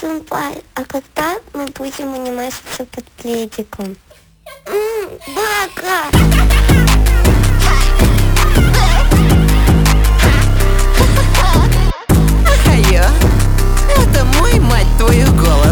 Сэмпай, а когда мы будем анимашиться под пледиком? Бака! Ахайо, это мой, мать твою, голос.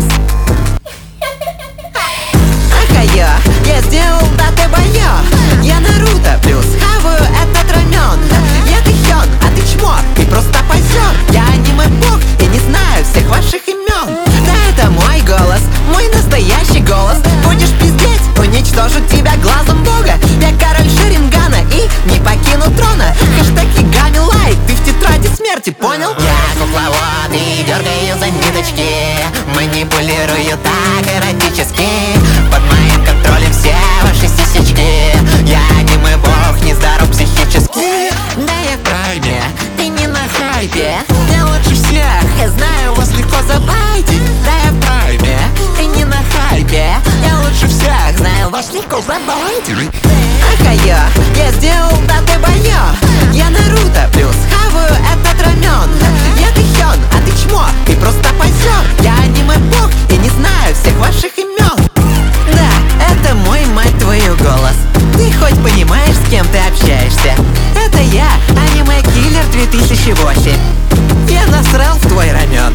Ахайо, я сделал даты бая. Я Наруто плюс хаваю этот рамен. Я Тэхён, а ты чмо, ты просто позер. Я аниме-бог и не знаю всех ваших имен. Да, это мой голос, мой настоящий голос. Будешь пиздеть, уничтожу тебя глазом бога. Я король Шарингана и не покину трона. Хэштег Игами лайк, ты в тетради смерти, понял? Я кукловод и дергаю за ниточки. Манипулирую так эротически. Под моим контролем все ваши сисечки. Я аниме-бог, нездоров психически. Да я в прайме, ты не на хайпе. Я лучше всех, я знаю, вас легко забайтить. Да я в прайме, ты не на хайпе. Я лучше всех, знаю, вас легко забайтить. Ахайо, я сделал даты бая. Я Наруто плюс хаваю этот рамен. Я Тэхён, а ты чмо, ты просто позер. Я аниме-бог и не знаю всех ваших имен. Да, это мой, мать твою, голос. Ты хоть понимаешь, с кем ты общаешься? Это я, аниме-киллер 2008. Я насрал в твой рамен.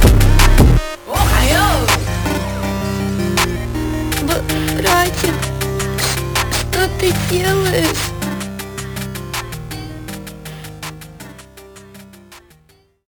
Братик, что ты делаешь?